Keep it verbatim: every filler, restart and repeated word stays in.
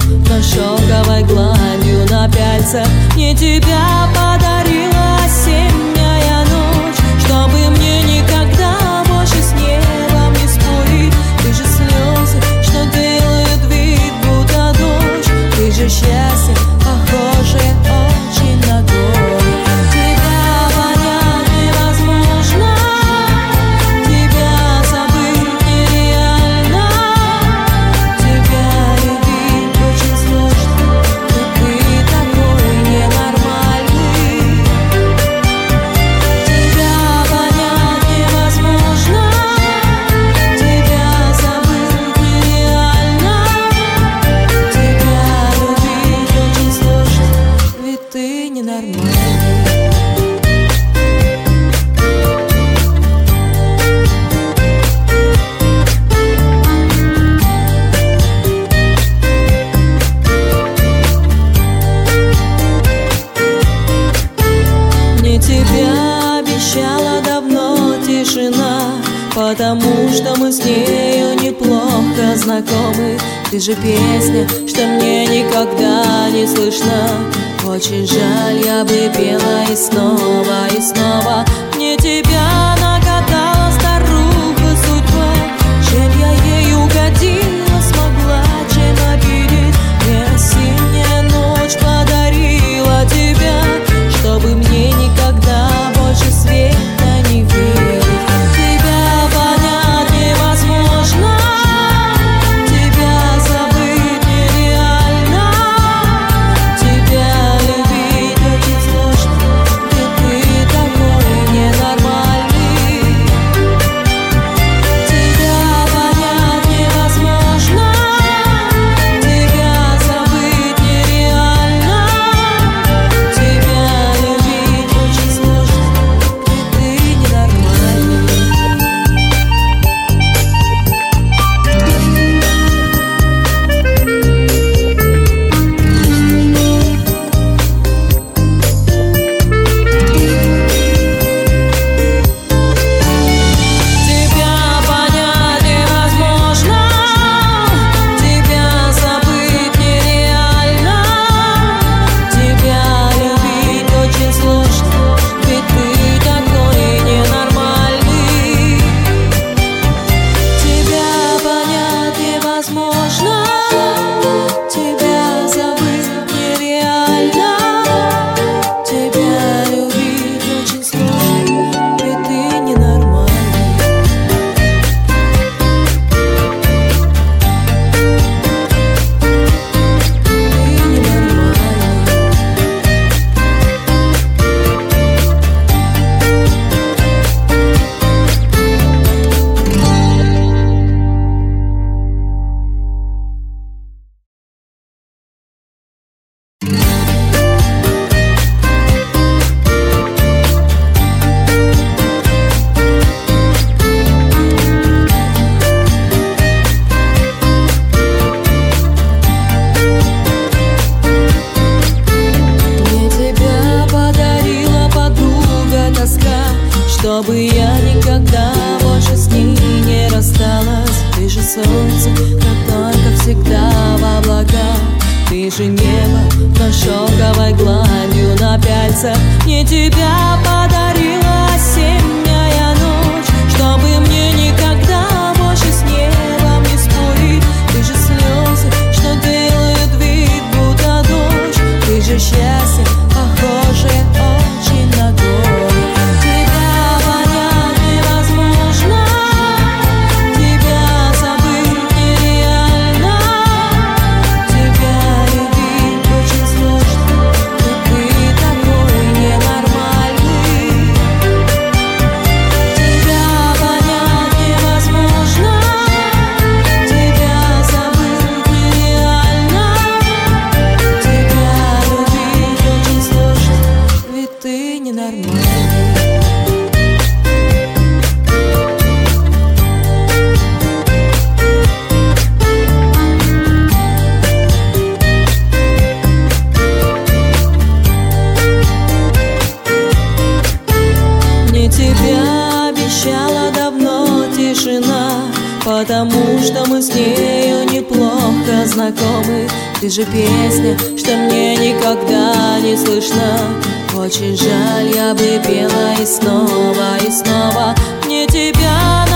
но шоковой гладью на пяльце. Мне тебя подарила осенняя ночь, чтобы мне никогда больше с небом не спорить. Ты же слезы, что делают вид, будто дождь. Ты же счастье, похожее очень на горе. Тебя понять невозможно, тебя забыть нереально, тебя любить очень сложно, ведь ты такой ненормальный. Тебя понять невозможно, тебя забыть нереально, тебя любить очень сложно, ведь ты ненормальный. Мне тебя обещала давно тишина, потому что мы с нею неплохо знакомы. Ты же песня, что мне никогда не слышна. Очень жаль, я бы пела и снова, и снова. Мне тебя нагадала старуха судьба. Чем я ей угодила, смогла, чем обидеть. Мне осенняя ночь подарила тебя, чтобы мне никогда больше света не видеть. Тебя понять невозможно, тебя забыть нереально, тебя любить очень сложно, ведь ты такой ненормальный. Тебя понять невозможно, тебя забыть нереально, тебя любить очень сложно, ведь ты ненормальный. Тебя понять невозможно, тебя забыть нереально, тебя любить очень сложно, ведь ты такой ненормальный. Тебя понять невозможно, тебя забыть нереально, тебя любить очень сложно, ведь ты ненормальный. Ты ненормальный. Мне тебя подарила подруга тоска, чтобы я никогда больше с ней не рассталась. Ты же солнце, но только всегда в облаках. Ты же небо, но шоковой гладью на пяльце. Мне тебя подарила осенняя ночь, чтобы мне никогда больше с небом не спорить. Ты же слезы, что делают вид, будто дождь. Ты же счастье, похожее очень на горе. Тебя понять невозможно, тебя забыть нереально, тебя любить очень сложно, ведь ты такой ненормальный. знакомы. Ты же песня, что мне никогда не слышно. Очень жаль, я бы пела и снова, и снова. Мне тебя